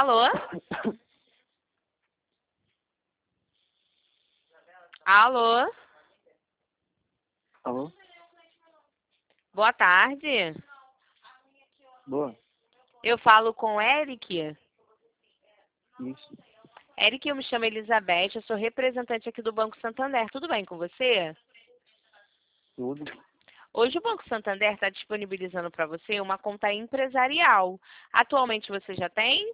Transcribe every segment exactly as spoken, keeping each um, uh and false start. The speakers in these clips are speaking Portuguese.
Alô? Alô? Alô? Boa tarde. Boa. Eu falo com o Eric. Isso. Eric, eu me chamo Elizabeth, eu sou representante aqui do Banco Santander. Tudo bem com você? Tudo. Hoje o Banco Santander está disponibilizando para você uma conta empresarial. Atualmente você já tem?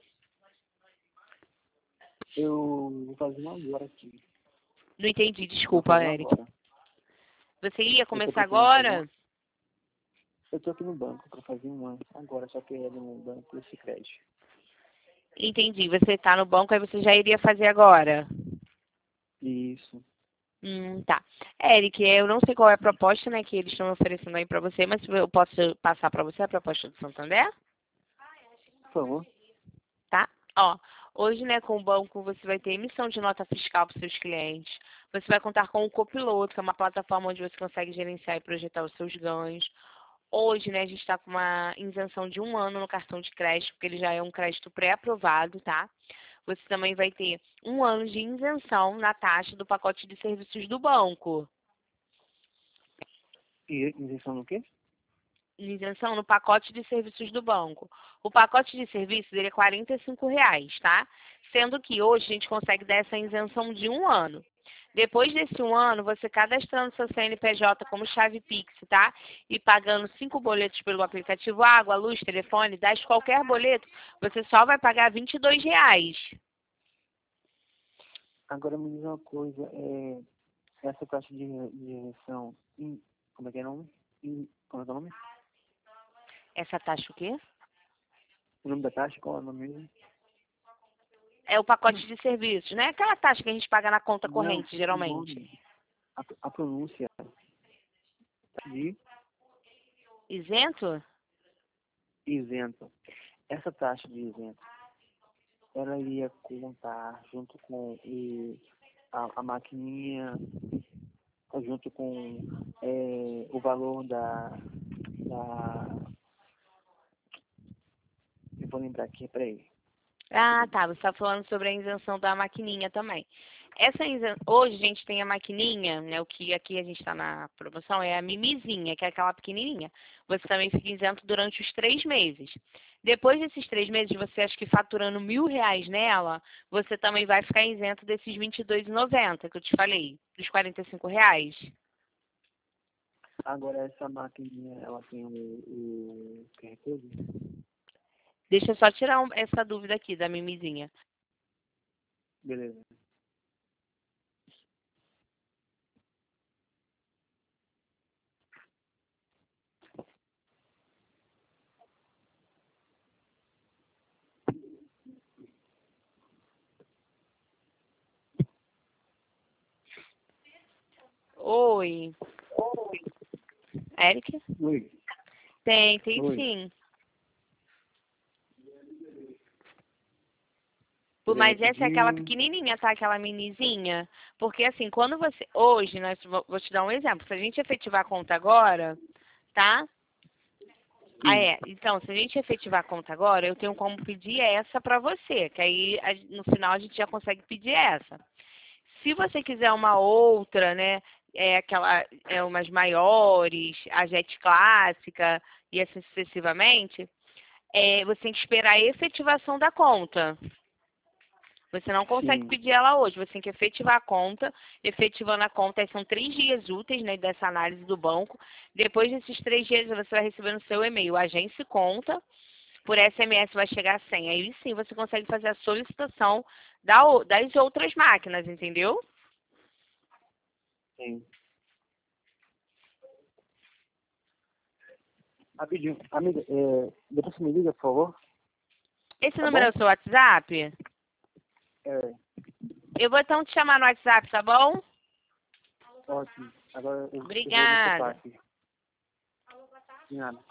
Eu vou fazer uma agora aqui. Não entendi, Vou desculpa, fazer uma Eric. agora. Você ia Eu tô começar precisando fazer agora? uma... Eu tô aqui no banco para fazer uma agora, só que é no banco esse crédito. Entendi. Você está no banco, aí você já iria fazer agora? Isso. Hum, tá. Eric, eu não sei qual é a proposta, né, que eles estão oferecendo aí para você, mas eu posso passar para você a proposta do Santander? Por favor. Tá? Ó, hoje, né, com o banco, você vai ter emissão de nota fiscal para os seus clientes. Você vai contar com o Copiloto, que é uma plataforma onde você consegue gerenciar e projetar os seus ganhos. Hoje, né, a gente está com uma isenção de um ano no cartão de crédito, porque ele já é um crédito pré-aprovado, tá? Você também vai ter um ano de isenção na taxa do pacote de serviços do banco. E isenção no quê? Isenção no pacote de serviços do banco. O pacote de serviços ele é quarenta e cinco reais, tá? Sendo que hoje a gente consegue dar essa isenção de um ano. Depois desse um ano, você cadastrando seu C N P J como chave Pix, tá? E pagando cinco boletos pelo aplicativo Água, Luz, Telefone, das qualquer boleto, você só vai pagar vinte e dois reais. Agora me diz uma coisa, é... essa taxa de, de isenção, em... como é que é o nome? Em... Como é que é o nome? Essa taxa o quê? O nome da taxa, qual é o nome mesmo? É o pacote de serviços, né? Aquela taxa que a gente paga na conta Não, corrente, o geralmente. nome. A, a pronúncia de Isento? isento. Essa taxa de isento, ela iria contar junto com o, a, a maquininha, junto com é, o valor da, da... Eu vou lembrar aqui, peraí. Ah, tá. Você está falando sobre a isenção da maquininha também. Essa isen... Hoje a gente tem a maquininha, né? O que aqui a gente está na promoção é a Mimizinha, que é aquela pequenininha. Você também fica isento durante os três meses. Depois desses três meses, você acha que faturando mil reais nela, você também vai ficar isento desses vinte e dois reais e noventa centavos que eu te falei, dos quarenta e cinco reais. Agora essa maquininha, ela tem o, o Q R Code? Deixa eu só tirar um- essa dúvida aqui da Mimizinha. Beleza. Oi, Eric? Oi. Tem, tem Oi. sim. Pô, Ele mas vai essa é aquela pedir... pequenininha, tá? Aquela minizinha. Porque assim, quando você... Hoje, nós vou vou te dar um exemplo. Se a gente efetivar a conta agora, tá? Ah, Sim. é. Então, se a gente efetivar a conta agora, eu tenho como pedir essa pra você. Que aí, a- no final, a gente já consegue pedir essa. Se você quiser uma outra, né? É aquela... É umas maiores, a Jet Clássica e assim sucessivamente, é, você tem que esperar a efetivação da conta. Você não consegue Sim. pedir ela hoje, você tem que efetivar a conta. Efetivando a conta, aí são três dias úteis, né, dessa análise do banco. Depois desses três dias, você vai receber no seu e-mail agência conta, por S M S vai chegar a senha. Aí sim você consegue fazer a solicitação da o- das outras máquinas, entendeu? Sim. Rapidinho. Amiga, é, depois você me liga, por favor. Esse Tá número é bom? o seu WhatsApp? É, Eu vou então te chamar no WhatsApp, tá bom? ótimo. Agora eu, eu vou me ocupar Obrigada. aqui. De nada.